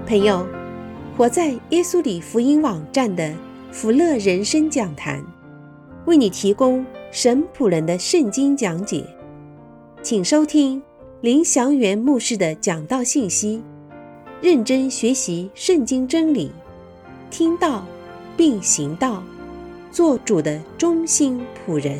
朋友，活在耶稣里福音网站的福乐人生讲坛，为你提供神仆人的圣经讲解，请收听林祥元牧师的讲道信息，认真学习圣经真理，听道并行道，做主的忠心仆人。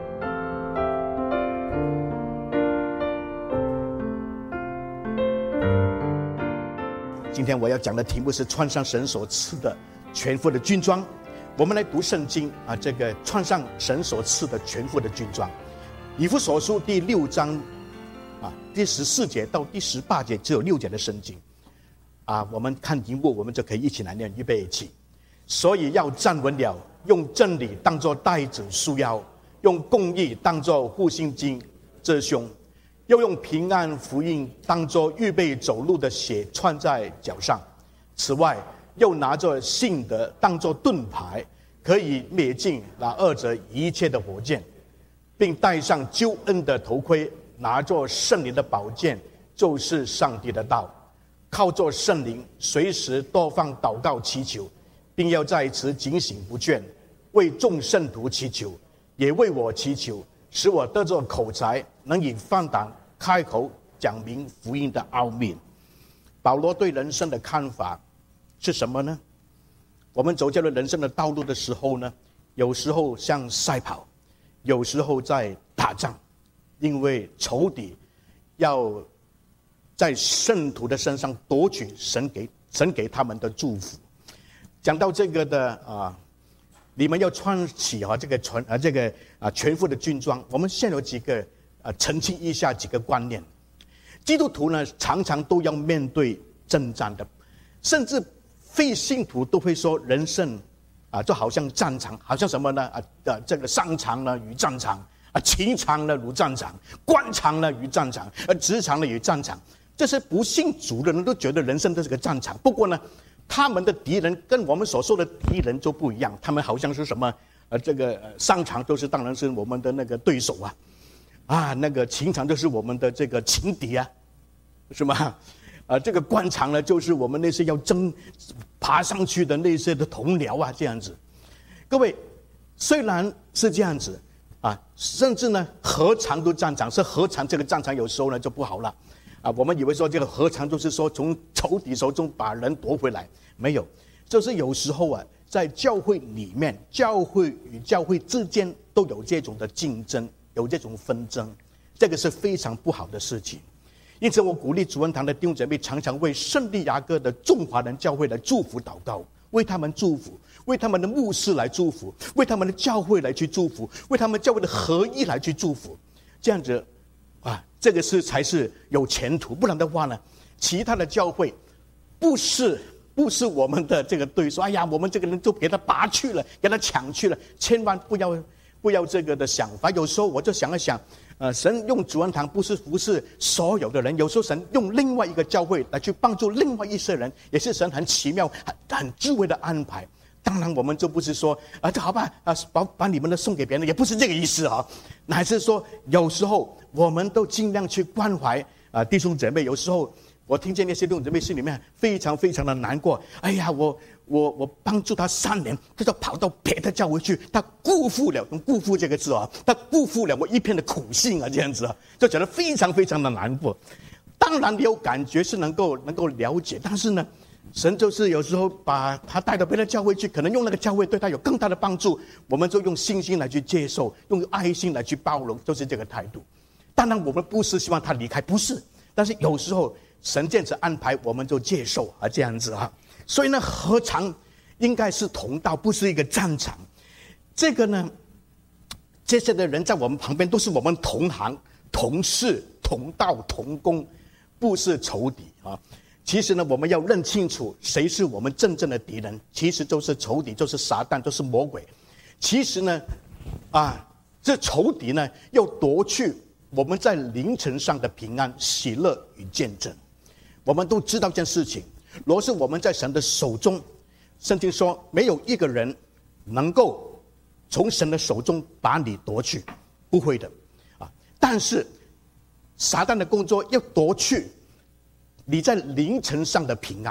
今天我要讲的题目是穿上神所赐的全副的军装。我们来读圣经这个穿上神所赐的全副的军装。以弗所书第6章第14节到第18节，只有6节的圣经我们看题目，我们就可以一起来念，预备起。所以要站稳了，用真理当作带子束腰，用公义当作护心镜遮胸，又用平安福音当作预备走路的鞋穿在脚上。此外，又拿着信德当作盾牌，可以灭尽那二者一切的火箭，并戴上救恩的头盔，拿着圣灵的宝剑，就是上帝的道，靠着圣灵随时多方祷告祈求，并要在此警醒不倦，为众圣徒祈求，也为我祈求，使我得着口才，能以放胆开口讲明福音的奥秘。保罗对人生的看法是什么呢？我们走进了人生的道路的时候呢，有时候像赛跑，有时候在打仗，因为仇敌要在圣徒的身上夺取神给他们的祝福。讲到这个的你们要穿起这个全副的军装。我们现在有几个澄清一下几个观念。基督徒呢，常常都要面对征战的，甚至非信徒都会说，人生就好像战场，好像什么呢？这个商场呢与战场，情场呢如战场，官场呢与战场，职场呢与战场。这些不信主的人都觉得人生都是个战场。不过呢，他们的敌人跟我们所说的敌人就不一样，他们好像是什么这个商场当然是我们的那个对手那个情场就是我们的这个情敌是吗？这个官场呢，就是我们那些要爬上去的那些的同僚这样子。各位，虽然是这样子甚至呢，何尝都战场，是何尝这个战场有时候呢就不好了我们以为说这个何尝就是说从仇敌手中把人夺回来，没有，就是有时候在教会里面，教会与教会之间都有这种的竞争，有这种纷争，这个是非常不好的事情。因此我鼓励主恩堂的弟兄姐妹常常为圣地亚哥的众华人教会来祝福祷告，为他们祝福，为他们的牧师来祝福，为他们的教会来去祝福，为他们教会的合一来去祝福。这样子这个才是有前途。不然的话呢，其他的教会不是我们的这个对手，我们这个人就给他拔去了，给他抢去了。千万不要这个的想法。有时候我就想一想神用主恩堂不是服侍所有的人，有时候神用另外一个教会来去帮助另外一些人，也是神很奇妙很智慧的安排。当然我们就不是说这好吧把你们的送给别人，也不是这个意思乃是说有时候我们都尽量去关怀弟兄姐妹。有时候我听见那些弟兄姐妹心里面非常非常的难过，我帮助他3年，他就跑到别的教会去，他辜负了，用辜负这个字他辜负了我一片的苦心这样子就觉得非常非常的难过。当然有感觉是能够了解，但是呢，神就是有时候把他带到别的教会去，可能用那个教会对他有更大的帮助，我们就用信心来去接受，用爱心来去包容，就是这个态度。当然我们不是希望他离开，不是，但是有时候神这样子安排，我们就接受这样子所以呢，何尝应该是同道，不是一个战场。这个呢，这些的人在我们旁边都是我们同行、同事、同道、同工，不是仇敌其实呢，我们要认清楚谁是我们真正的敌人，其实就是仇敌，就是撒旦，就是魔鬼。其实呢这仇敌呢要夺去我们在灵程上的平安、喜乐与见证。我们都知道这件事情，若是我们在神的手中，圣经说没有一个人能够从神的手中把你夺去，不会的但是撒旦的工作要夺去你在灵程上的平安，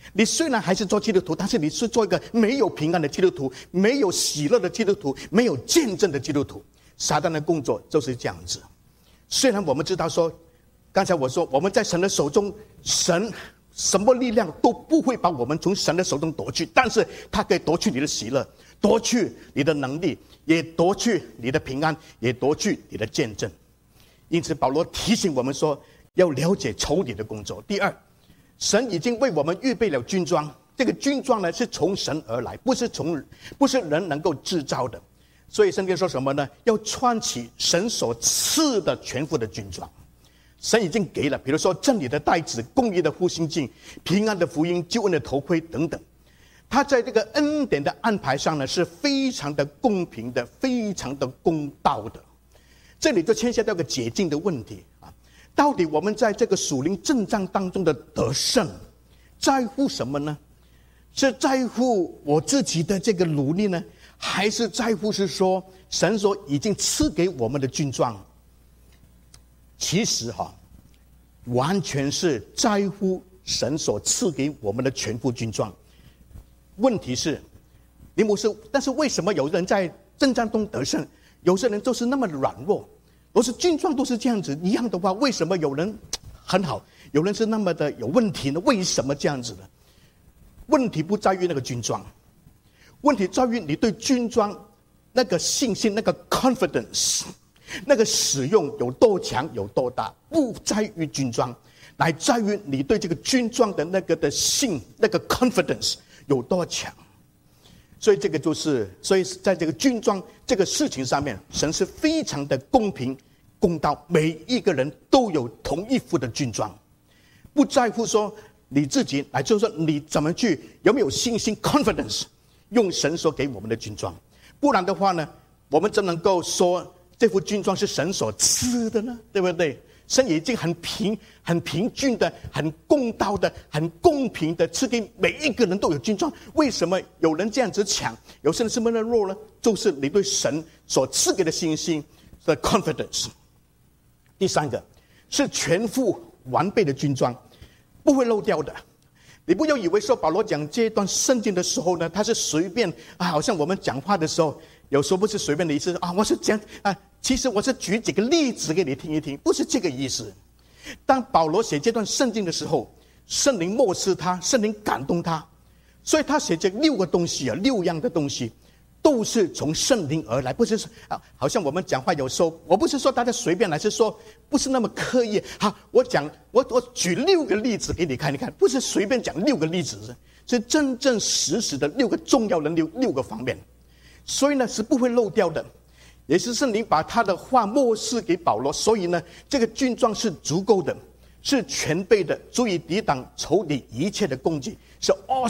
你虽然还是做基督徒，但是你是做一个没有平安的基督徒，没有喜乐的基督徒，没有见证的基督徒。撒旦的工作就是这样子。虽然我们知道说，刚才我说我们在神的手中，神什么力量都不会把我们从神的手中夺去，但是他可以夺去你的喜乐，夺去你的能力，也夺去你的平安，也夺去你的见证。因此保罗提醒我们说，要了解仇敌的工作。第二，神已经为我们预备了军装，这个军装呢是从神而来，不是人能够制造的。所以圣经说什么呢？要穿起神所赐的全副的军装。神已经给了，比如说真理的带子、公义的护心镜、平安的福音、救恩的头盔等等。他在这个恩典的安排上呢，是非常的公平的，非常的公道的。这里就牵涉到一个解禁的问题啊，到底我们在这个属灵征战当中的得胜，在乎什么呢？是在乎我自己的这个努力呢，还是在乎是说神所已经赐给我们的军装？其实完全是在乎神所赐给我们的全副军装。问题是，林牧师，但是为什么有人在征战中得胜，有些人都是那么软弱？都是军装都是这样子一样的话，为什么有人很好，有人是那么的有问题呢？为什么这样子呢？问题不在于那个军装，问题在于你对军装那个信心，那个 confidence， 那个使用有多强有多大，不在于军装，乃在于你对这个军装的那个的信，那个 confidence 有多强。所以这个所以在这个军装这个事情上面，神是非常的公平公道，每一个人都有同一副的军装，不在乎说你自己来，就是说你怎么去有没有信心 confidence 用神所给我们的军装。不然的话呢，我们怎能够说这副军装是神所赐的呢？对不对？神已经很平均的、很公道的、很公平的赐给每一个人都有军装。为什么有人这样子抢，有些人是那么弱呢？就是你对神所赐给的信心的 confidence。第三个是全副完备的军装，不会漏掉的。你不要以为说保罗讲这段圣经的时候呢，他是随便好像我们讲话的时候，有时候不是随便的意思我是讲其实我是举几个例子给你听一听，不是这个意思。当保罗写这段圣经的时候，圣灵默示他，圣灵感动他，所以他写这6个东西6样的东西都是从圣灵而来，不是好像我们讲话有时候，我不是说大家随便来，是说不是那么刻意。我举6个例子给你看，你看不是随便讲6个例子，是真正实的6个重要的6个方面，所以呢是不会漏掉的。也是圣灵把他的话默示给保罗，所以呢这个军装是足够的，是全备的，足以抵挡仇敌一切的攻击，是 all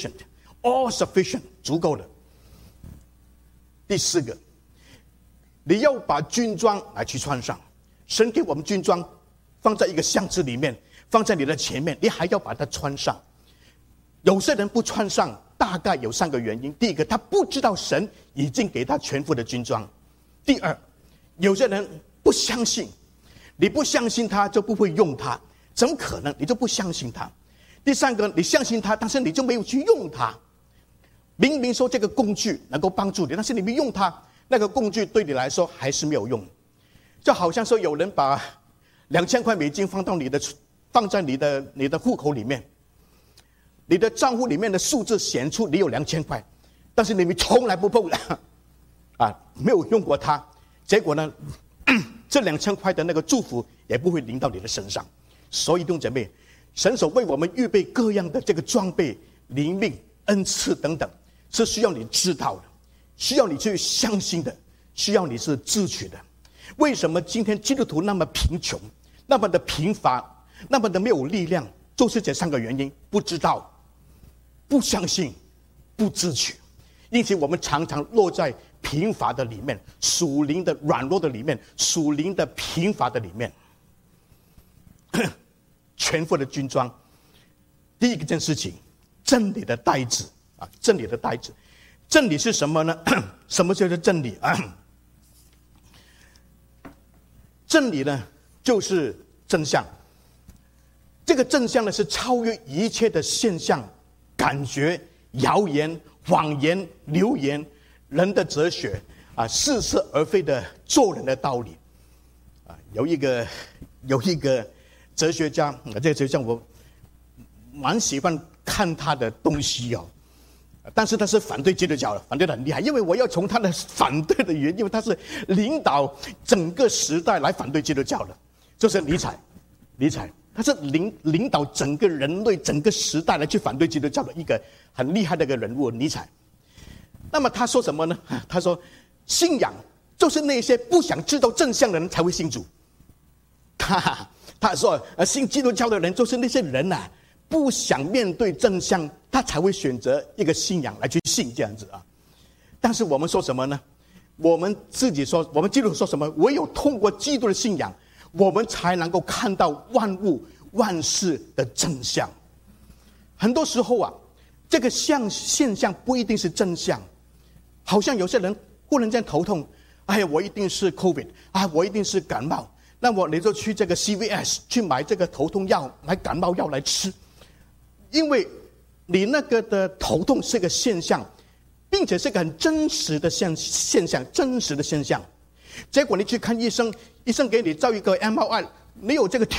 sufficient 足够的。第4个，你要把军装来去穿上。神给我们军装放在一个箱子里面，放在你的前面，你还要把它穿上。有些人不穿上，大概有3个原因。第一个，他不知道神已经给他全副的军装。第二，有些人不相信，你不相信他就不会用它，怎么可能？你就不相信他。第3个，你相信他，但是你就没有去用它。明明说这个工具能够帮助你，但是你没用它，那个工具对你来说还是没有用。就好像说有人把2000块美金放在你的户口里面，你的账户里面的数字显出你有2000块，但是你们从来不碰没有用过它，结果呢这2000块的那个祝福也不会临到你的身上。所以弟兄姐妹，神所为我们预备各样的这个装备、灵命、恩赐等等，是需要你知道的，需要你去相信的，需要你是自取的。为什么今天基督徒那么贫穷，那么的贫乏，那么的没有力量？就是这3个原因：不知道、不相信、不自取。因此我们常常落在贫乏的里面，属灵的软弱的里面，属灵的贫乏的里面。全副的军装，第一件事情，真理的带子真理的带子。真理是什么呢？什么叫做真理真理呢，就是真相。这个真相呢，是超越一切的现象感觉、谣言、谎言、流言，人的哲学似是而非的做人的道理有一个哲学家，这个哲学家我蛮喜欢看他的东西但是他是反对基督教的，反对的很厉害。因为我要从他的反对的原因，因为他是领导整个时代来反对基督教的，就是尼采。他是领导整个人类整个时代来去反对基督教的一个很厉害的一个人物，尼采。那么他说什么呢？他说信仰就是那些不想知道真相的人才会信主。他说信基督教的人就是那些人不想面对真相，他才会选择一个信仰来去信这样子但是我们说什么呢？我们自己说，我们基督徒说什么？唯有通过基督的信仰，我们才能够看到万物万事的真相。很多时候这个现象不一定是真相。好像有些人忽然间头痛，我一定是 COVID 我一定是感冒，那你就去这个 CVS 去买这个头痛药，买感冒药来吃。因为你那个的头痛是个现象，并且是个很真实的现象，真实的现象。结果你去看医生，医生给你照一个 MRI， 你有这个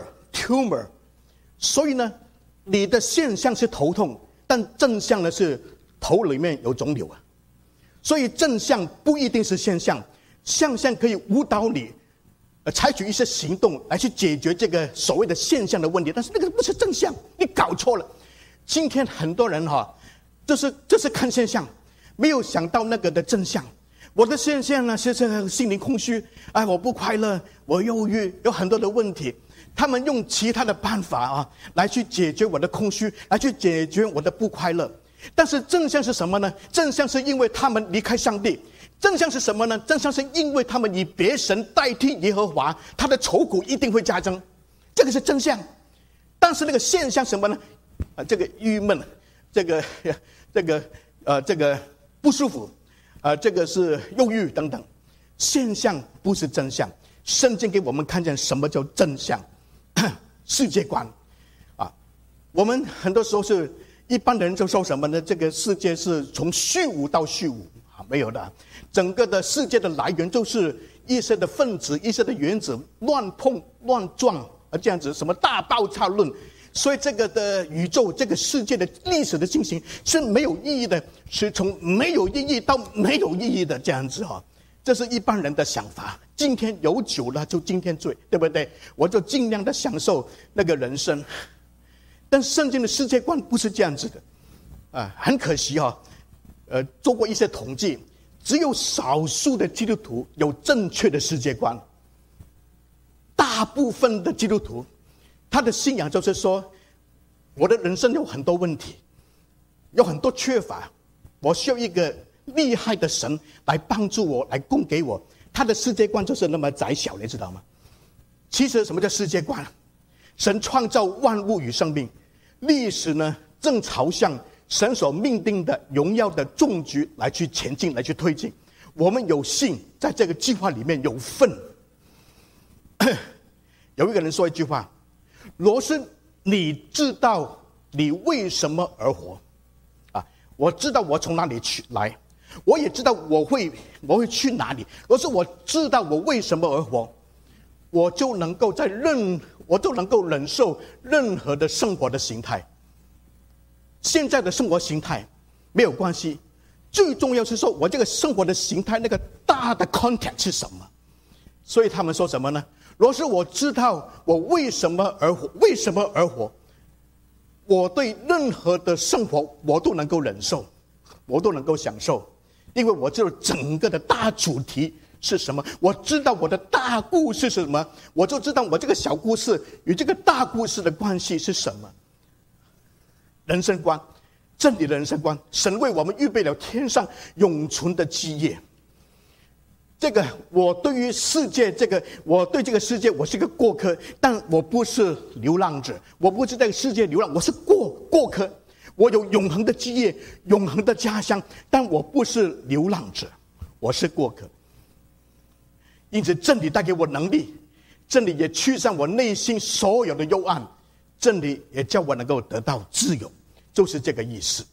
tumor， 所以呢，你的现象是头痛，但真相呢是头里面有肿瘤所以真相不一定是现象，现象可以误导你采取一些行动来去解决这个所谓的现象的问题，但是那个不是真相，你搞错了。今天很多人就是看现象，没有想到那个的真相。我的现象呢是这个心灵空虚，我不快乐，我忧郁，有很多的问题。他们用其他的办法来去解决我的空虚，来去解决我的不快乐。但是真相是什么呢？真相是因为他们离开上帝。真相是什么呢？真相是因为他们以别神代替耶和华，他的愁苦一定会加增，这个是真相。但是那个现象什么呢？这个郁闷，这个不舒服，这个是忧郁等等。现象不是真相。圣经给我们看见什么叫真相，世界观我们很多时候是一般的人就说什么呢？这个世界是从虚无到虚无没有的。整个的世界的来源就是一些的分子、一些的原子乱碰乱撞这样子，什么大爆炸论。所以这个的宇宙，这个世界的历史的进行是没有意义的，是从没有意义到没有意义的这样子这是一般人的想法。今天有酒了就今天醉，对不对？我就尽量的享受那个人生。但圣经的世界观不是这样子的很可惜做过一些统计，只有少数的基督徒有正确的世界观。大部分的基督徒他的信仰就是说，我的人生有很多问题，有很多缺乏，我需要一个厉害的神来帮助我，来供给我。他的世界观就是那么窄小，你知道吗？其实什么叫世界观？神创造万物与生命，历史呢正朝向神所命定的荣耀的终局来去前进，来去推进。我们有幸在这个计划里面有份。有一个人说一句话：罗斯，你知道你为什么而活我知道我从哪里来，我也知道我会去哪里。罗斯，我知道我为什么而活，我就能够忍受任何的生活的形态。现在的生活形态没有关系，最重要是说我这个生活的形态那个大的 context 是什么。所以他们说什么呢？罗斯，我知道我为什么而活，我对任何的生活我都能够忍受，我都能够享受，因为我知道整个的大主题是什么，我知道我的大故事是什么，我就知道我这个小故事与这个大故事的关系是什么。人生观，真理的人生观，神为我们预备了天上永存的基业。这个我对于世界，我对这个世界我是个过客，但我不是流浪者，我不是在世界流浪，我是过客。我有永恒的基业，永恒的家乡，但我不是流浪者，我是过客。因此真理带给我能力，真理也驱散我内心所有的幽暗，真理也叫我能够得到自由。 就是这个意思。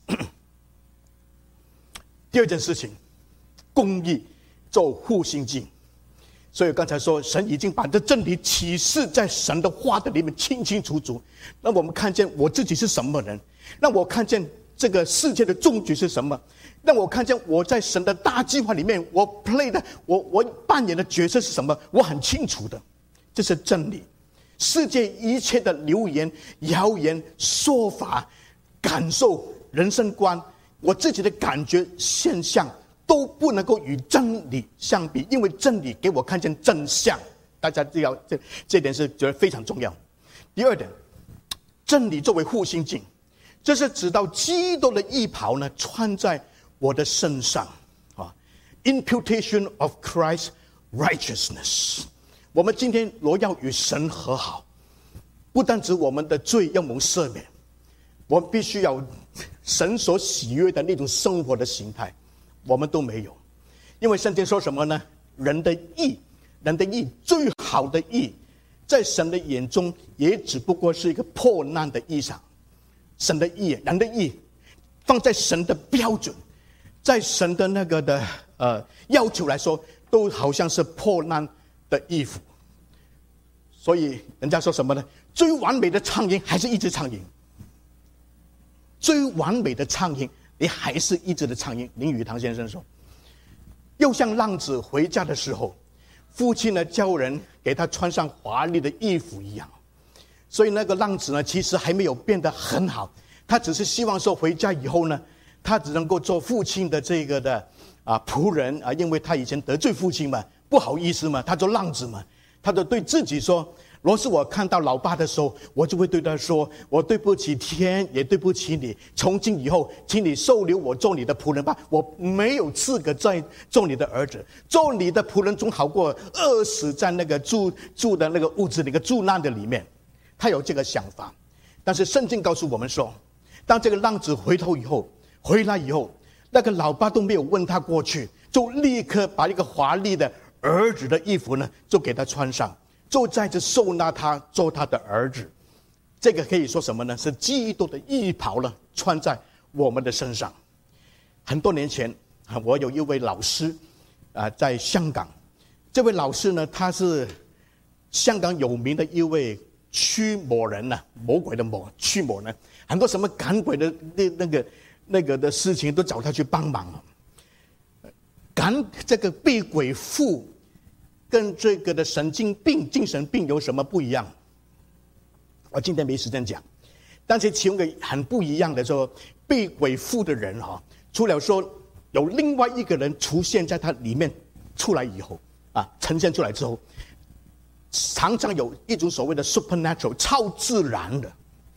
第二件事情，公义做护心镜。所以刚才说，神已经把这真理启示在神的话的里面清清楚楚，让我们看见我自己是什么人，让我看见这个世界的终局是什么，让我看见我在神的大计划里面我扮演的角色是什么，我很清楚的。这是真理。世界一切的流言、谣言、说法、感受、人生观，我自己的感觉现象都不能够与真理相比，因为真理给我看见真相。大家这点是觉得非常重要。第二点，真理作为护心镜，这是指到基督的义袍呢穿在我的身上啊 ，imputation of Christ's righteousness。我们今天若要与神和好，不单指我们的罪要蒙赦免，我们必须要神所喜悦的那种生活的形态，我们都没有。因为圣经说什么呢？人的义最好的义，在神的眼中也只不过是一个破烂的衣裳。神的义，人的义，放在神的标准，在神的那个的要求来说，都好像是破烂的衣服。所以人家说什么呢？最完美的苍蝇还是一只苍蝇。最完美的苍蝇，你还是一只的苍蝇。林语堂先生说，又像浪子回家的时候，父亲呢叫人给他穿上华丽的衣服一样。所以那个浪子呢，其实还没有变得很好，他只是希望说回家以后呢，他只能够做父亲的这个的仆人啊，因为他以前得罪父亲嘛，不好意思嘛，他做浪子嘛，他就对自己说，若是我看到老爸的时候，我就会对他说，我对不起天，也对不起你，从今以后请你收留我做你的仆人吧，我没有资格再做你的儿子，做你的仆人总好过饿死在那个住的那个屋子里个住难的里面。他有这个想法，但是圣经告诉我们说，当这个浪子回来以后，那个老爸都没有问他过去，就立刻把一个华丽的儿子的衣服呢，就给他穿上，就在这收纳他做他的儿子。这个可以说什么呢？是基督的义袍呢，穿在我们的身上。很多年前，我有一位老师在香港，这位老师呢，他是香港有名的一位驱魔人呢，魔鬼的魔，驱魔人，很多什么赶鬼的那个的事情都找他去帮忙。赶这个被鬼附跟这个的神经病、精神病有什么不一样？我今天没时间讲，但是其中一个很不一样的说，被鬼附的人除了说有另外一个人出现在他里面出来以后呈现出来之后，常常有一种所谓的 supernatural 超自然的，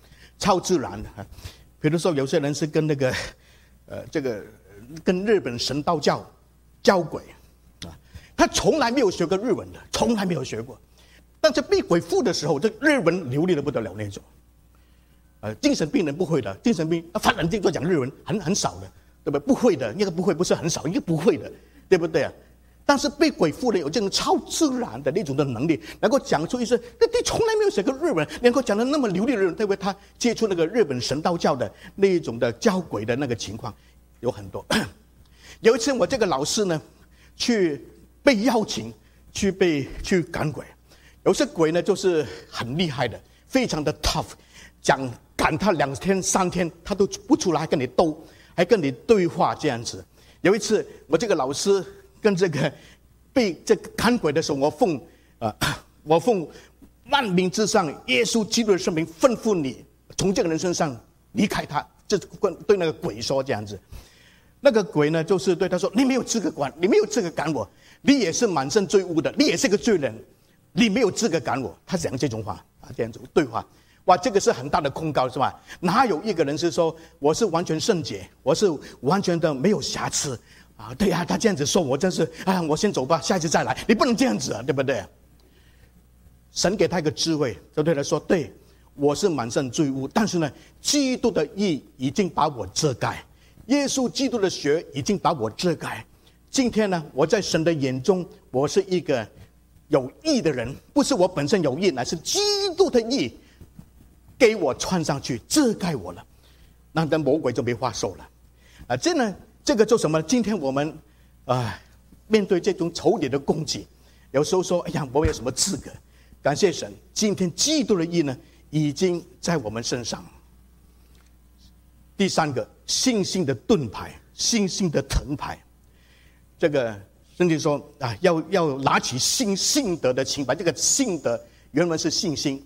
比如说有些人是跟那个这个跟日本神道教交鬼他从来没有学过日文的，从来没有学过，但是被鬼附的时候，这日文流利的不得了那种。精神病人不会的，精神病发冷静就讲日文很少的，对不对？不会的，那个不会不是很少，应该不会的，对不对啊？但是被鬼附的有这种超自然的那种的能力，能够讲出一些你从来没有学过日文，能够讲得那么流利的日文，对不对？他接触那个日本神道教的那一种的交鬼的那个情况有很多。有一次我这个老师呢，去被邀请去赶鬼，有些鬼呢就是很厉害的，非常的 tough， 赶他2天3天他都不出来，还跟你斗，还跟你对话这样子。有一次我这个老师跟这个被这个赶鬼的时候，我奉万民之上耶稣基督的圣名吩咐你从这个人身上离开他，这对那个鬼说这样子。那个鬼呢就是对他说，你没有资格管，你没有资格赶我，你也是满身罪污的，你也是个罪人，你没有资格赶我。他讲这种话这样子对话。哇，这个是很大的控告是吧？哪有一个人是说我是完全圣洁，我是完全的没有瑕疵对啊，他这样子说我真是我先走吧，下一次再来，你不能这样子对不对？神给他一个智慧，就对他说，对，我是满身罪污，但是呢，基督的义已经把我遮盖，耶稣基督的血已经把我遮盖。今天呢，我在神的眼中，我是一个有义的人，不是我本身有义，乃是基督的义给我穿上去，遮盖我了。 那魔鬼就没话说了。这个做什么？今天我们面对这种仇敌的攻击，有时候说，哎呀，我有什么资格？感谢神，今天基督的义呢，已经在我们身上。第三个，信心的盾牌，信心的藤牌。这个圣经说要拿起信德的琴牌。这个信德原文是信心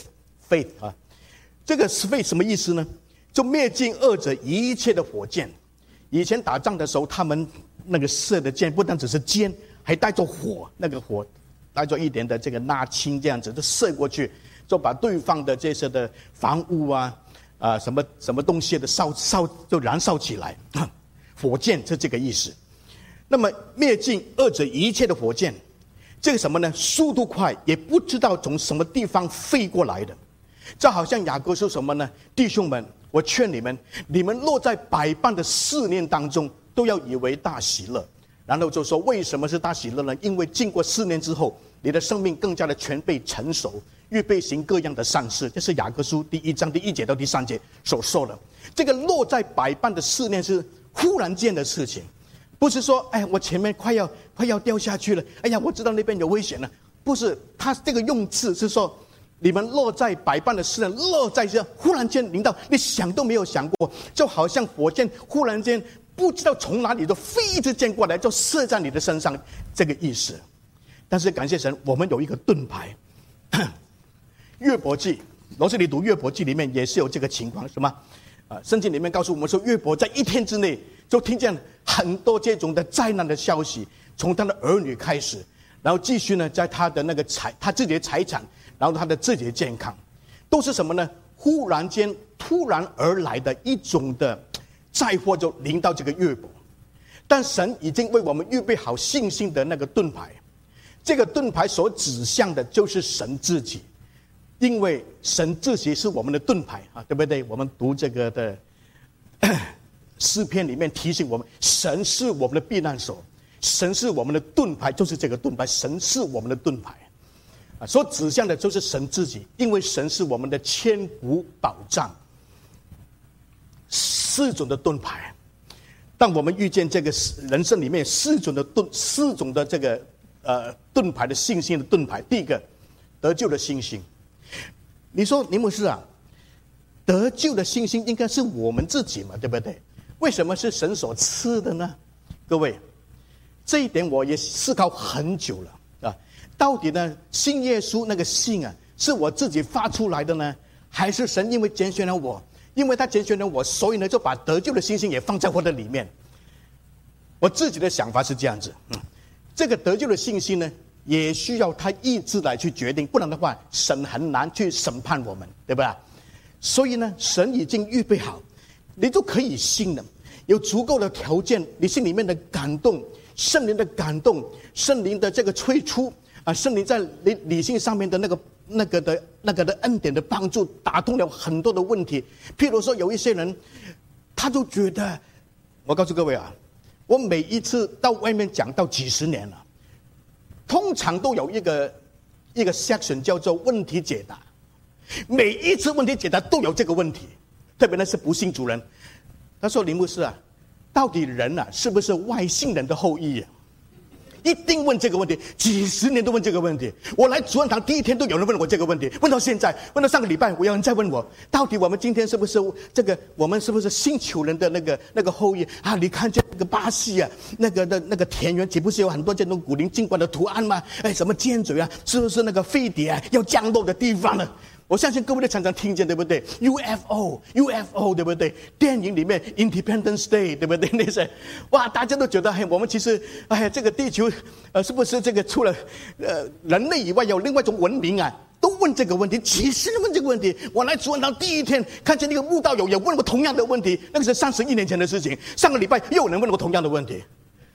faith 啊。这个 faith 什么意思呢？就灭尽恶者一切的火箭。以前打仗的时候，他们那个射的箭不单只是尖，还带着火，那个火带着一点的这个钠氢，这样子就射过去，就把对方的这些的房屋什么东西的就燃烧起来。火箭是这个意思。那么灭尽恶者一切的火箭，这个什么呢？速度快，也不知道从什么地方飞过来的。这好像雅各说什么呢？弟兄们，我劝你们落在百般的试炼当中，都要以为大喜乐。然后就说为什么是大喜乐呢？因为经过试炼之后，你的生命更加的全备成熟，预备行各样的善事。这是雅各书第1章第1节到第3节所说的。这个落在百般的试炼是忽然间的事情，不是说我前面快要掉下去了，我知道那边有危险了。不是，他这个用字是说你们落在百般的试炼，落在这忽然间临到，你想都没有想过，就好像火箭忽然间不知道从哪里就飞之箭过来，就射在你的身上，这个意思。但是感谢神，我们有一个盾牌。约伯记，罗斯你读约伯记里面也是有这个情况，是吗？圣经里面告诉我们说，约伯在1天之内就听见很多这种的灾难的消息，从他的儿女开始，然后继续呢，在他的他自己的财产，然后他的自己的健康，都是什么呢？忽然间突然而来的一种的灾祸就临到这个约伯。但神已经为我们预备好信心的那个盾牌，这个盾牌所指向的就是神自己。因为神自己是我们的盾牌对不对？我们读这个的诗篇里面提醒我们，神是我们的避难所，神是我们的盾牌，就是这个盾牌，神是我们的盾牌所指向的就是神自己，因为神是我们的千古保障。4种的盾牌，当我们遇见这个人生里面4种的这个盾牌的信心的盾牌。第一个，得救的信心。你说尼牧师得救的信心应该是我们自己嘛，对不对？为什么是神所赐的呢？各位，这一点我也思考很久了到底呢，信耶稣那个信是我自己发出来的呢，还是神因为拣选了我，因为他拣选了我，所以呢就把得救的信心也放在我的里面？我自己的想法是这样子，这个得救的信心呢，也需要他意志来去决定，不然的话，神很难去审判我们，对吧？所以呢，神已经预备好，你就可以信了，有足够的条件，你心里面的感动，圣灵的感动，圣灵的这个催促圣灵在理性上面的那个的恩典的帮助，打通了很多的问题。譬如说，有一些人，他就觉得，我告诉各位我每一次到外面讲到几10年了，通常都有一个 section 叫做问题解答，每一次问题解答都有这个问题，特别呢是不信主人。他说：“林牧师到底人是不是外星人的后裔一定问这个问题，几10年都问这个问题。我来主任堂第1天都有人问我这个问题，问到现在，问到上个礼拜，我有人再问我，到底我们今天是不是我们是不是星球人的那个后裔你看见那个巴西那个田园岂不是有很多这种古灵精怪的图案吗？什么尖嘴是不是那个飞碟要降落的地方呢？我相信各位都常常听见，对不对？ UFO 对不对？电影里面 Independence Day 对不对？那些大家都觉得我们其实这个地球是不是这个除了人类以外有另外一种文明都问这个问题，几十人问这个问题。我来主任堂第1天看见那个慕道友也问我同样的问题，那个是31年前的事情。上个礼拜又有人问我同样的问题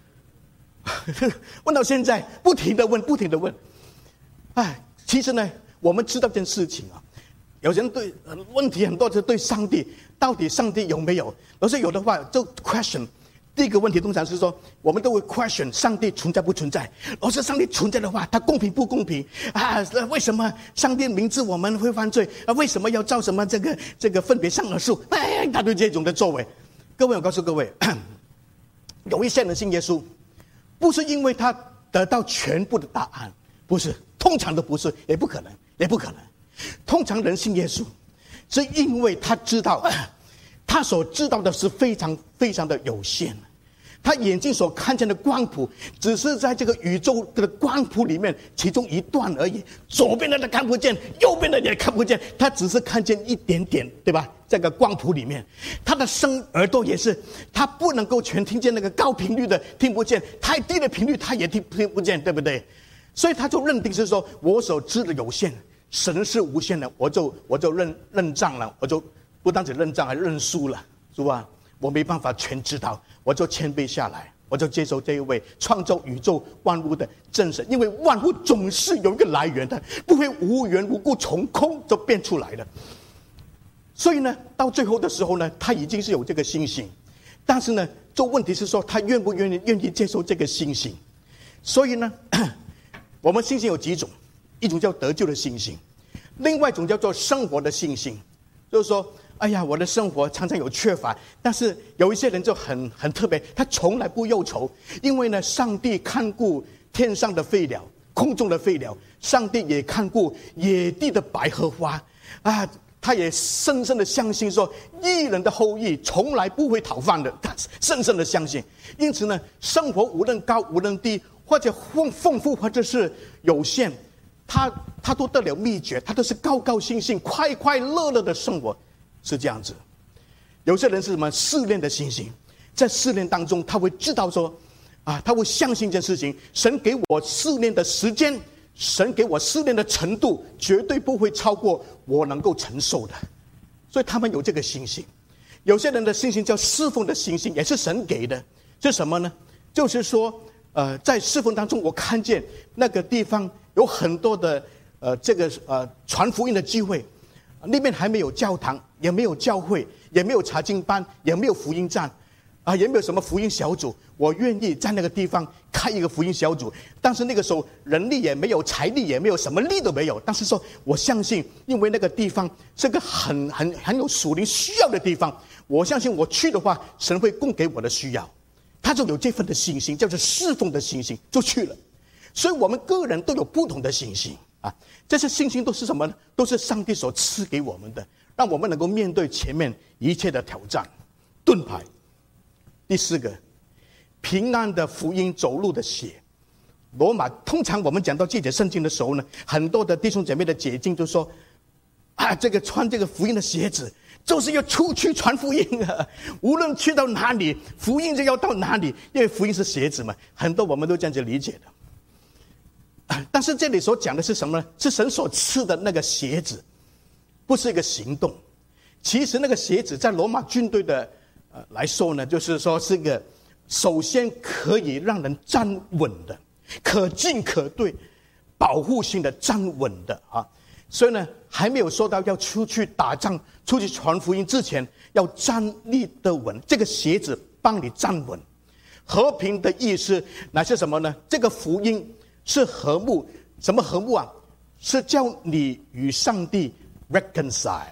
问到现在不停的问其实呢，我们知道这件事情有人对问题很多，是对上帝，到底上帝有没有？而是有的话就 question， 第一个问题通常是说，我们都会 question 上帝存在不存在。若是上帝存在的话，他公平不公平啊？为什么上帝明知我们会犯罪啊？为什么要造什么这个分别善恶树？哎，他对这种的作为。各位，我告诉各位，有一些人信耶稣，不是因为他得到全部的答案，不是，通常都不是，也不可能。通常人信耶稣，是因为他知道。他所知道的是非常非常的有限，他眼睛所看见的光谱只是在这个宇宙的光谱里面其中一段而已，左边的他看不见，右边的也看不见，他只是看见一点点，对吧？这个光谱里面，他的耳朵也是，他不能够全听见，那个高频率的听不见，太低的频率他也听不见，对不对？所以他就认定是说，我所知的有限，神是无限的，我就认账了，我就不单只认账，还认输了，是吧？我没办法全知道，我就谦卑下来，我就接受这一位创造宇宙万物的真神，因为万物总是有一个来源的，不会无缘无故从空就变出来的。所以呢，到最后的时候呢，他已经是有这个信心，但是呢，就问题是说，他愿不愿意接受这个信心？所以呢，我们信心有几种，一种叫得救的信心，另外一种叫做生活的信心，就是说，哎呀，我的生活常常有缺乏，但是有一些人就很特别，他从来不忧愁，因为呢，上帝看顾天上的飞鸟，空中的飞鸟，上帝也看顾野地的百合花啊，他也深深的相信说，义人的后裔从来不会讨饭的，他深深的相信。因此呢，生活无论高无论低，或者丰富或者是有限，他都得了秘诀，他都是高高兴兴、快快乐乐的生活。是这样子。有些人是什么试炼的信心，在试炼当中他会知道说他会相信一件事情，神给我试炼的时间，神给我试炼的程度绝对不会超过我能够承受的，所以他们有这个信心。有些人的信心叫侍奉的信心，也是神给的，是什么呢？就是说在侍奉当中，我看见那个地方有很多的传福音的机会，那边还没有教堂，也没有教会，也没有查经班，也没有福音站也没有什么福音小组。我愿意在那个地方开一个福音小组，但是那个时候人力也没有，财力也没有，什么力都没有，但是说我相信，因为那个地方是个很有属灵需要的地方，我相信我去的话，神会供给我的需要。他就有这份的信心，叫做侍奉的信心，就去了。所以我们个人都有不同的信心这些信心都是什么呢？都是上帝所赐给我们的，让我们能够面对前面一切的挑战。盾牌。第四个，平安的福音走路的鞋。罗马通常我们讲到这节圣经的时候呢，很多的弟兄姐妹的解经就说这个穿这个福音的鞋子就是要出去传福音无论去到哪里，福音就要到哪里，因为福音是鞋子嘛，很多我们都这样子理解的。但是这里所讲的是什么呢？是神所赐的那个鞋子，不是一个行动。其实那个鞋子在罗马军队的来说呢，就是说是一个首先可以让人站稳的，可进可退，保护性的站稳的所以呢，还没有说到要出去打仗、出去传福音之前，要站立得稳。这个鞋子帮你站稳。和平的意思乃是什么呢？这个福音是和睦，什么和睦是叫你与上帝 reconciled，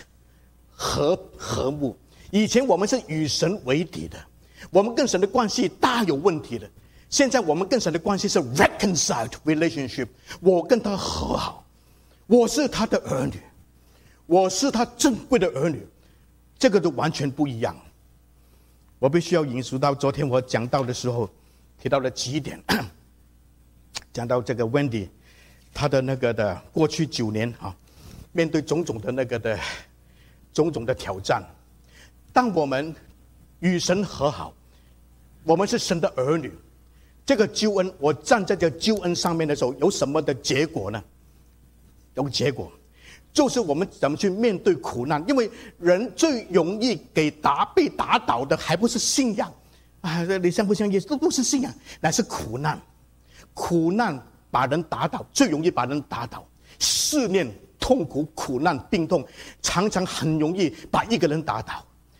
和睦。以前我们是与神为敌的，我们跟神的关系大有问题的。现在我们跟神的关系是 reconciled relationship， 我跟他和好，我是他的儿女，我是他珍贵的儿女，这个都完全不一样。我必须要引述到昨天我讲到的时候提到了几点，讲到这个 Wendy 他的那个的过去9年面对种种的那个的种种的挑战，当我们与神和好，我们是神的儿女，这个救恩，我站在这个救恩上面的时候，有什么的结果呢？有结果，就是我们怎么去面对苦难。因为人最容易被打倒的，还不是信仰你相不相信都不是信仰，乃是苦难。苦难把人打倒，最容易把人打倒。试炼、痛苦、苦难、病痛，常常很容易把一个人打倒。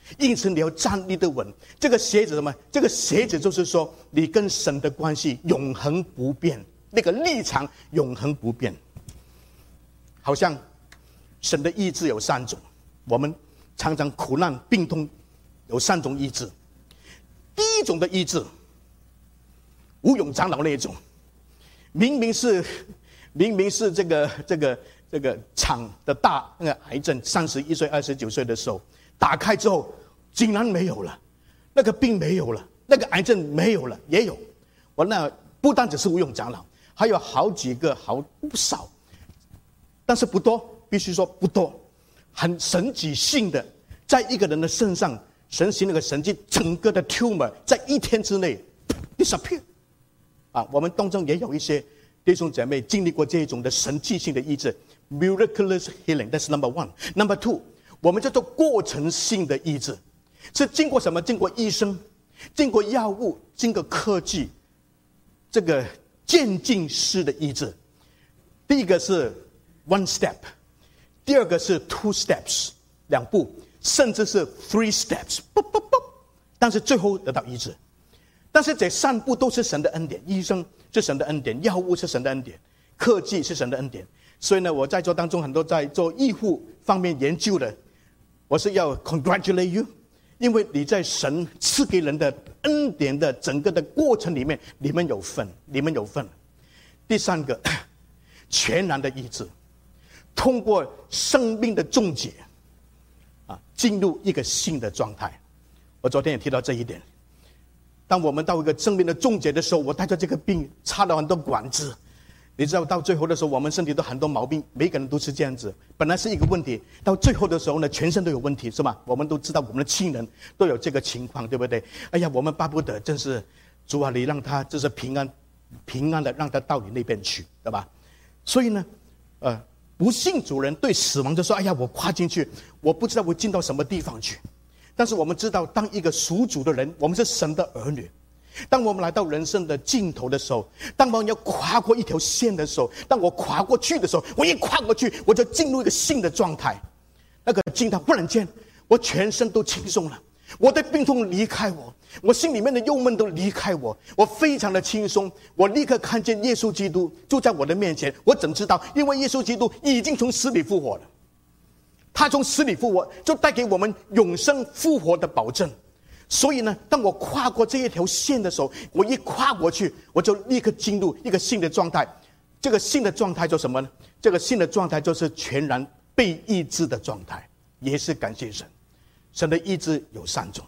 因此你要站立得稳。这个鞋子什么？这个鞋子就是说你跟神的关系永恒不变，那个立场永恒不变。好像神的医治有3种，我们常常苦难病痛有3种医治。第一种的医治，吴永长老那一种，明明是这个场的大那个癌症，31岁29岁的时候打开之后竟然没有了，那个病没有了，那个癌症没有了，也有。我那不单只是吴永长老，还有好几个，不少，但是不多，必须说不多，很神迹性的，在一个人的身上神行那个神迹，整个的 tumor 在1天之内 disappear。我们当中也有一些弟兄姐妹经历过这种的神迹性的医治 ，miraculous healing， that's number one。number two， 我们叫做过程性的医治，是经过什么？经过医生，经过药物，经过科技，这个渐进式的医治。第一个是 one step， 第二个是 two steps， 2步，甚至是 three steps， 但是最后得到医治。但是这3步都是神的恩典，医生是神的恩典，药物是神的恩典，科技是神的恩典。所以呢，我在座当中很多在做医护方面研究的，我是要 congratulate you， 因为你在神赐给人的恩典的整个的过程里面，你们有份。第3个，全然的医治，通过生命的终结，进入一个新的状态。我昨天也提到这一点。当我们到一个生命的终结的时候，我带着这个病插了很多管子，你知道到最后的时候，我们身体都很多毛病，每个人都是这样子。本来是一个问题，到最后的时候呢，全身都有问题，是吧？我们都知道我们的亲人都有这个情况，对不对？哎呀，我们巴不得真是主啊，你让他就是平安的让他到你那边去，对吧？所以呢，不信主人对死亡就说：哎呀，我跨进去，我不知道我进到什么地方去。但是我们知道，当一个属主的人，我们是神的儿女。当我们来到人生的尽头的时候，当我们要跨过一条线的时候，当我跨过去的时候，我一跨过去，我就进入一个新的状态。那个境态忽然间，我全身都轻松了，我的病痛离开我，我心里面的忧闷都离开我，我非常的轻松。我立刻看见耶稣基督就在我的面前，我怎知道？因为耶稣基督已经从死里复活了。他从死里复活，就带给我们永生复活的保证。所以呢，当我跨过这一条线的时候，我一跨过去，我就立刻进入一个新的状态。这个新的状态叫什么呢？这个新的状态就是全然被医治的状态，也是感谢神。神的医治有3种。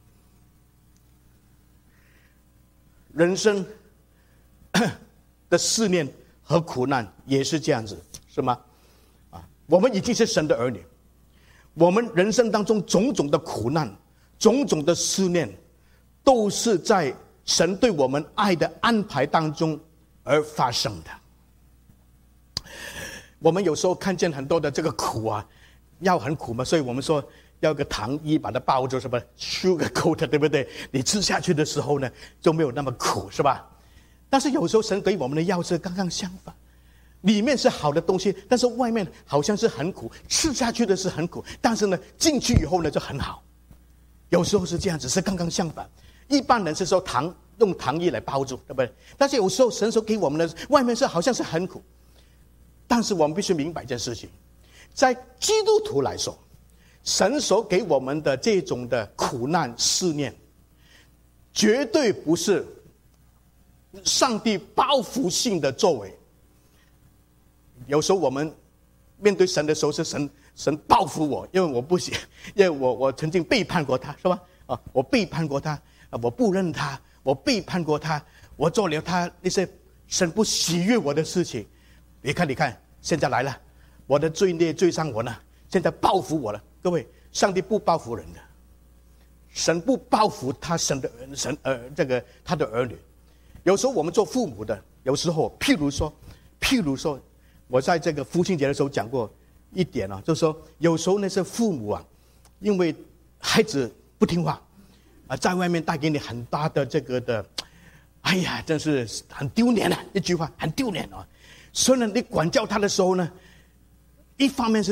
人生的试炼和苦难也是这样子，是吗？我们已经是神的儿女。我们人生当中种种的苦难，种种的思念，都是在神对我们爱的安排当中而发生的。我们有时候看见很多的这个苦药很苦嘛，所以我们说要个糖衣把它包着，什么 sugar coat， 对不对？你吃下去的时候呢，就没有那么苦，是吧？但是有时候神给我们的药是刚刚相反。里面是好的东西，但是外面好像是很苦，吃下去的是很苦，但是呢，进去以后呢就很好。有时候是这样子，是刚刚相反。一般人是说用糖衣来包住，对不对？但是有时候神所给我们的外面是好像是很苦，但是我们必须明白一件事情，在基督徒来说，神所给我们的这种的苦难试炼，绝对不是上帝报复性的作为。有时候我们面对神的时候，是神报复我，因为我不行，因为我曾经背叛过他，是吧？我背叛过他，我不认他，我背叛过他，我做了他那些神不喜悦我的事情。你看，现在来了，我的罪孽追上我呢，现在报复我了。各位，上帝不报复人的，神不报复他他的儿女。有时候我们做父母的，有时候譬如说。我在这个父亲节的时候讲过一点就是说有时候那些父母因为孩子不听话在外面带给你很大的这个的，哎呀，真是很丢脸一句话很丢脸所以呢，你管教他的时候呢，一方面是说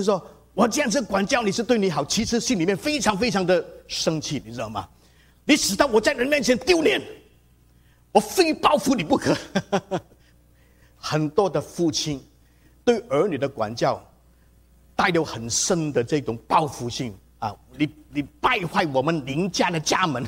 我这样子管教你是对你好，其实心里面非常非常的生气，你知道吗？你使到我在人面前丢脸，我非报复你不可。很多的父亲对儿女的管教带有很深的这种报复性啊！你败坏我们邻家的家门，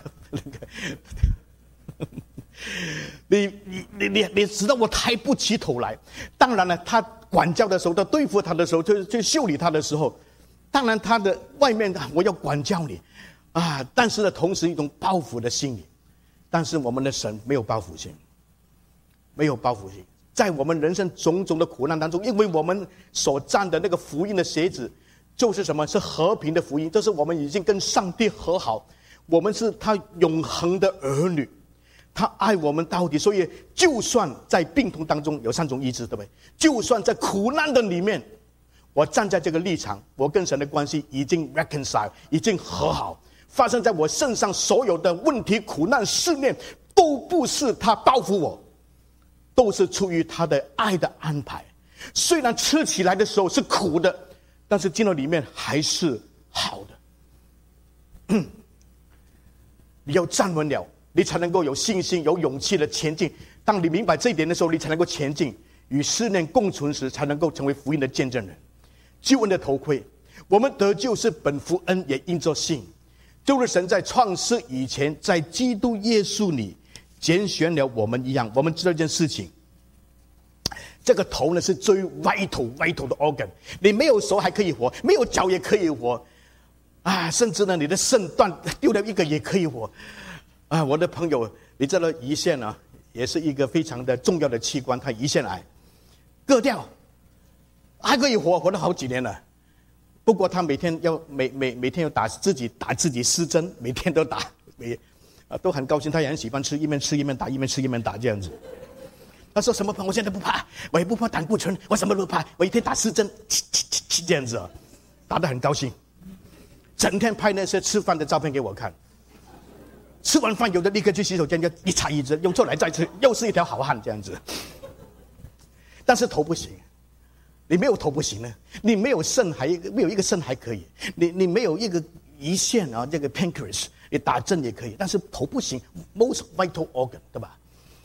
你使得我抬不起头来。当然了，他管教的时候，他对付他的时候，就修理他的时候，当然他的外面我要管教你啊，但是呢，同时一种报复的心理。但是我们的神没有报复性，没有报复性。在我们人生种种的苦难当中，因为我们所站的那个福音的鞋子就是什么？是和平的福音，就是我们已经跟上帝和好，我们是他永恒的儿女，他爱我们到底。所以就算在病痛当中有3种医治，对不对？就算在苦难的里面，我站在这个立场，我跟神的关系已经 reconcile， 已经和好。发生在我身上所有的问题、苦难、试炼，都不是他报复我，都是出于他的爱的安排。虽然吃起来的时候是苦的，但是进到里面还是好的。你要站稳了，你才能够有信心、有勇气的前进。当你明白这一点的时候，你才能够前进。与试炼共存时，才能够成为福音的见证人。救恩的头盔，我们得救是本乎恩，也因着信。就是神在创世以前，在基督耶稣里拣选了我们一样。我们知道一件事情，这个头呢是最vital的 organ。你没有手还可以活，没有脚也可以活啊，甚至呢你的肾断丢了一个也可以活啊。我的朋友，你知道胰腺啊，也是一个非常的重要的器官，它胰腺癌割掉还可以活了好几年了。不过他每天要每天要打自己施针，每天都打，都很高兴。他也很喜欢吃，一面吃一面打，一面吃一面打这样子。他说什么怕？我现在不怕，我也不怕胆固醇，我什么都不怕，我一天打施针，这样子啊，打得很高兴，整天拍那些吃饭的照片给我看。吃完饭有的立刻去洗手间，要一擦一支，用出来再吃，又是一条好汉这样子。但是头不行。你没有头不行呢，你没有肾没有一个肾还可以，你没有一个胰腺啊，这个 pancreas 你打针也可以，但是头不行 ，most vital organ 对吧？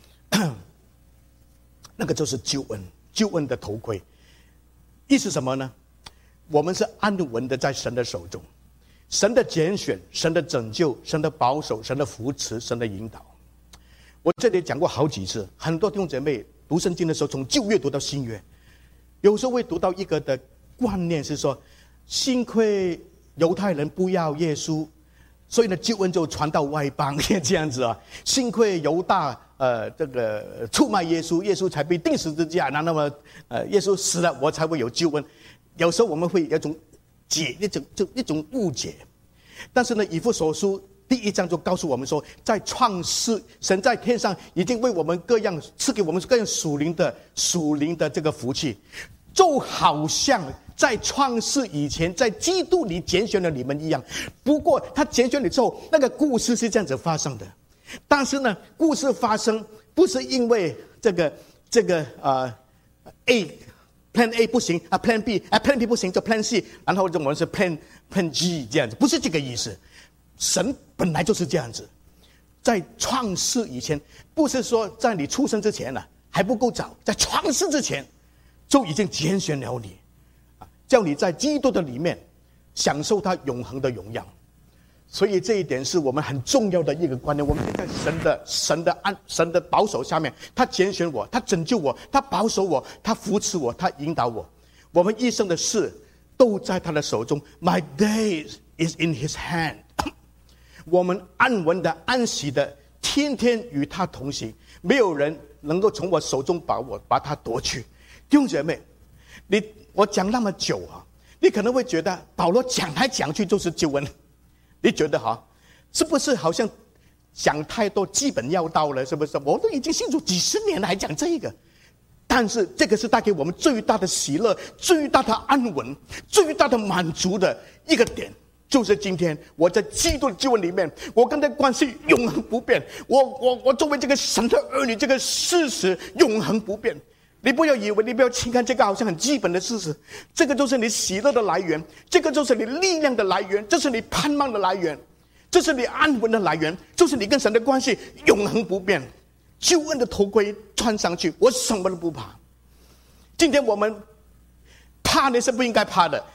那个就是救恩的头盔。意思什么呢？我们是安稳的在神的手中，神的拣选，神的拯救，神的保守，神的扶持，神的引导。我这里讲过好几次，很多弟兄姐妹读圣经的时候，从旧约读到新约。有时候会读到一个的观念是说，幸亏犹太人不要耶稣，所以呢救恩就传到外邦这样子啊。幸亏犹大这个出卖耶稣，耶稣才被钉十字架，那么耶稣死了，我才会有救恩。有时候我们会有一种误解，但是呢，以弗所书第1章就告诉我们说，在创世，神在天上已经为我们赐给我们各样属灵的这个福气，就好像在创世以前，在基督里拣选了你们一样。不过他拣选你之后，那个故事是这样子发生的。但是呢，故事发生不是因为这个Plan A 不行啊 ，Plan B 不行就 Plan C， 然后我们是 Plan G 这样子，不是这个意思。神本来就是这样子，在创世以前，不是说在你出生之前呢，还不够早，在创世之前就已经拣选了你，叫你在基督的里面享受他永恒的荣耀。所以这一点是我们很重要的一个观念。我们在神的保守下面，他拣选我，他拯救我，他保守我，他扶持我，他引导我。我们一生的事都在他的手中。My days is in his hand。我们安稳的、安息的，天天与他同行，没有人能够从我手中把他夺去。弟兄姐妹，我讲那么久啊，你可能会觉得保罗讲来讲去就是救恩，你觉得是不是好像讲太多基本要道了？是不是？我都已经信主几十年了，还讲这个？但是这个是带给我们最大的喜乐、最大的安稳、最大的满足的一个点。就是今天我在基督的救恩里面，我跟他关系永恒不变。我作为这个神的儿女，这个事实永恒不变。 你不要以为，你不要轻看这个好像很基本的事实，这个就是你喜乐的来源，这个就是你力量的来源，这是你盼望的来源，这是你安稳的来源，就是你跟神的关系永恒不变。救恩的头盔穿上去，我什么都不怕。今天我们怕的是不应该怕的，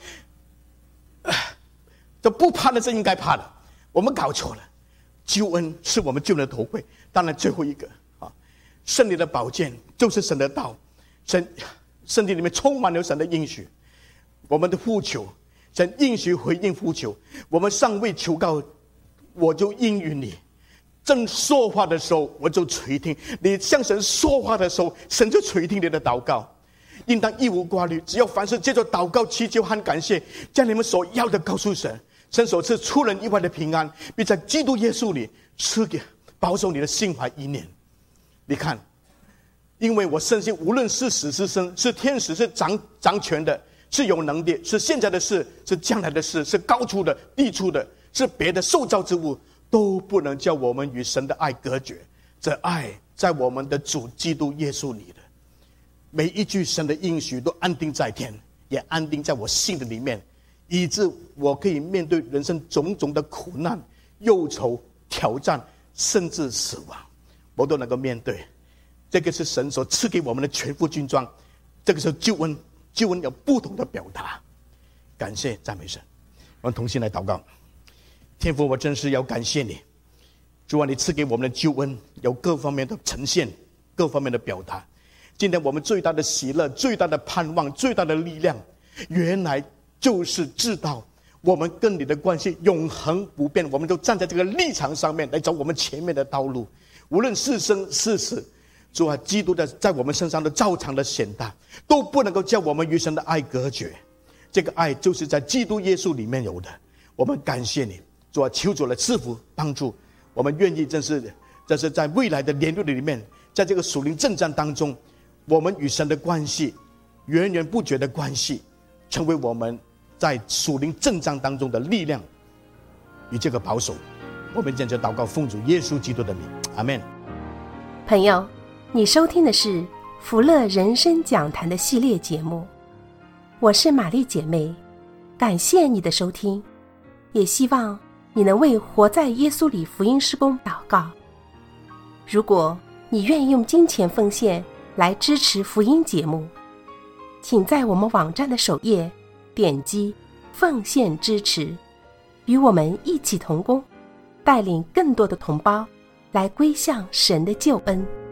这不怕的是应该怕的，我们搞错了。救恩是我们救恩的头盔。当然最后一个圣灵的宝剑就是神的道，圣经里面充满了神的应许，我们的呼求，神应许回应呼求，我们尚未求告，我就应允你。正说话的时候，我就垂听。你向神说话的时候，神就垂听你的祷告。应当一无挂虑，只要凡事借着祷告、祈求和感谢，将你们所要的告诉神。神所赐出人意外的平安，并在基督耶稣里赐给保守你的心怀意念。你看，因为我深信，无论是死是生，是天使，是掌权的，是有能力，是现在的事，是将来的事，是高处的、低处的，是别的受造之物，都不能叫我们与神的爱隔绝。这爱在我们的主基督耶稣里的。每一句神的应许都安定在天，也安定在我心的里面，以致我可以面对人生种种的苦难、忧愁、挑战，甚至死亡，我都能够面对。这个是神所赐给我们的全副军装，这个是救恩。救恩有不同的表达。感谢赞美神，我们同心来祷告。天父，我真是要感谢你，主啊，你赐给我们的救恩有各方面的呈现，各方面的表达。今天我们最大的喜乐、最大的盼望、最大的力量，原来就是知道我们跟你的关系永恒不变，我们都站在这个立场上面来走我们前面的道路。无论是生是死，主啊，基督的在我们身上的照常的显大，都不能够叫我们与神的爱隔绝。这个爱就是在基督耶稣里面有的。我们感谢你，主啊，求主来赐福帮助我们，愿意这是在未来的年日里面，在这个属灵征战当中，我们与神的关系源源不绝的关系，成为我们在属灵征战当中的力量与这个保守。我们将这祷告奉主耶稣基督的名，阿们。 朋友，你收听的是福乐人生讲坛的系列节目，我是玛丽姐妹，感谢你的收听，也希望你能为活在耶稣里福音事工祷告。如果你愿意用金钱奉献来支持福音节目，请在我们网站的首页点击奉献支持，与我们一起同工，带领更多的同胞来归向神的救恩。